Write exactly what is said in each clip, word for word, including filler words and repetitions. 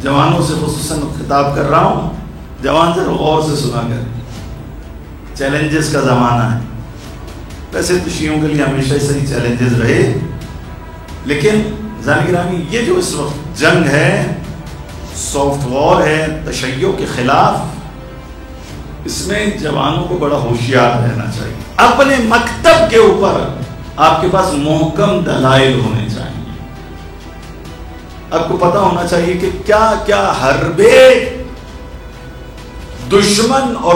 جوانوں سے خصوصاً خطاب کر رہا ہوں، جوان ذرا غور سے سنا کر، چیلنجز کا زمانہ ہے۔ ویسے تو شیعوں کے لیے ہمیشہ سے ہی چیلنجز رہے، لیکن زان گرامی یہ جو اس وقت جنگ ہے، سافٹ وار ہے تشیع کے خلاف، اس میں جوانوں کو بڑا ہوشیار رہنا چاہیے۔ اپنے مکتب کے اوپر آپ کے پاس محکم دلائل ہونے چاہیے۔ آپ کو پتا ہونا چاہیے کہ کیا کیا حربے دشمن اور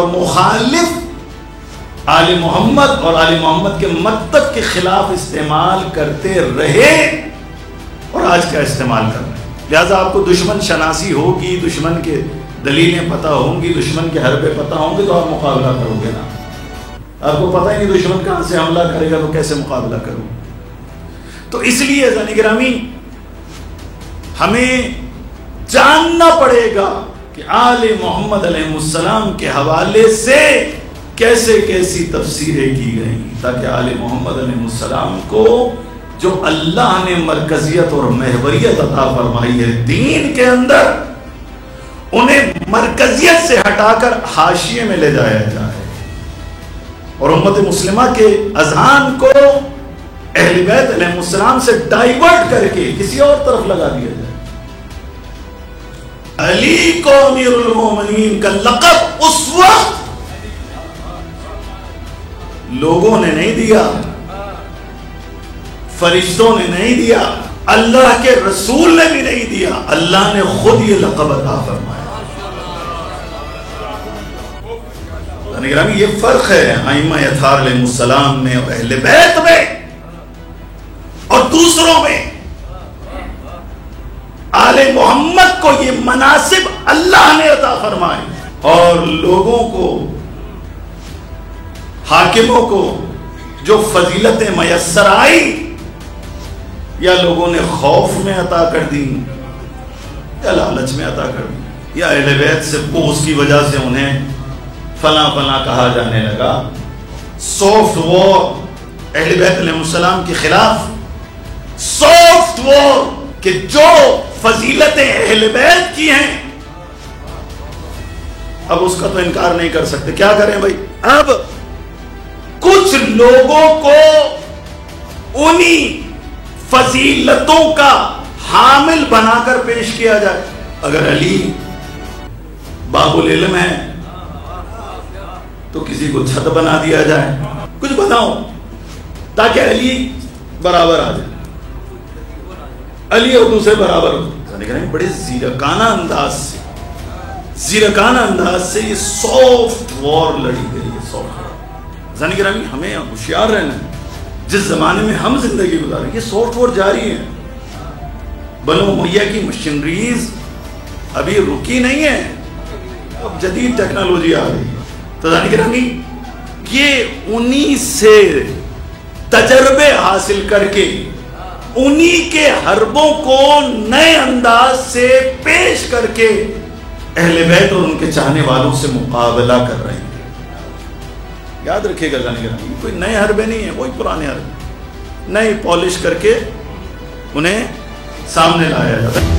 مخالف آل محمد اور آل محمد کے مکتب کے خلاف استعمال کرتے رہے اور آج کیا استعمال کر رہے ہیں۔ لہٰذا آپ کو دشمن شناسی ہوگی، دشمن کے دلیلیں پتہ ہوں گی، دشمن کے حربے پتہ ہوں گے تو آپ مقابلہ کرو گے نا۔ آپ کو پتہ ہی نہیں دشمن کہاں سے حملہ کرے گا تو کیسے مقابلہ کرو۔ تو اس لیے عزیزان گرامی ہمیں جاننا پڑے گا کہ آل محمد علیہ السلام کے حوالے سے کیسے کیسی تفسیریں کی گئیں، تاکہ آل محمد علیہ السلام کو جو اللہ نے مرکزیت اور محوریت عطا فرمائی ہے دین کے اندر، انہیں مرکزیت سے ہٹا کر حاشیے میں لے جایا جائے اور امت مسلمہ کے اذہان کو اہل بیت علیہ السلام سے ڈائیورٹ کر کے کسی اور طرف لگا دیا جائے۔ علی کو امیر المومنین کا لقب اس وقت لوگوں نے نہیں دیا، فرشتوں نے نہیں دیا، اللہ کے رسول نے بھی نہیں دیا، اللہ نے خود یہ لقب عطا فرمایا۔ یہ فرق ہے ائمہ اطہار علیہ السلام میں اور اہل بیت میں اور دوسروں میں۔ آل محمد کو یہ مناصب اللہ نے عطا فرمائے اور لوگوں کو، حاکموں کو جو فضیلتیں میسر آئی یا لوگوں نے خوف میں عطا کر دی یا لالچ میں عطا کر دی یا اہل بیت سے بغض کی وجہ سے انہیں فلاں فلاں کہا جانے لگا۔ سافٹ وار اہل بیت علیہ السلام کے خلاف، سافٹ وار کہ جو فضیلتیں اہل بیت کی ہیں اب اس کا تو انکار نہیں کر سکتے۔ کیا کریں بھائی؟ اب کچھ لوگوں کو انہی فضیلتوں کا حامل بنا کر پیش کیا جائے۔ اگر علی باب العلم ہے تو کسی کو چھت بنا دیا جائے، کچھ بناؤ تاکہ علی برابر آ جائے، علی اردو سے برابر ہو۔ بڑے زیرکانہ انداز سے زیرکانہ انداز سے یہ سافٹ وار لڑی گئی ہے۔ سافٹ وار زانی گرامی ہمیں ہوشیار رہنا ہے۔ جس زمانے میں ہم زندگی گزاریں یہ سافٹ وار جاری ہے۔ بنو امیہ کی مشینریز ابھی رکی نہیں ہے، اب جدید ٹیکنالوجی آ رہی ہے۔ تو زانی گرامی یہ انہی سے تجربے حاصل کر کے انہی کے حربوں کو نئے انداز سے پیش کر کے اہل بیت اور ان کے چاہنے والوں سے مقابلہ کر رہے ہیں۔ یاد رکھے گا جانے گا، کوئی نئے حربے نہیں ہیں، وہی پرانے حربے نئے پالش کر کے انہیں سامنے لایا جاتا ہے۔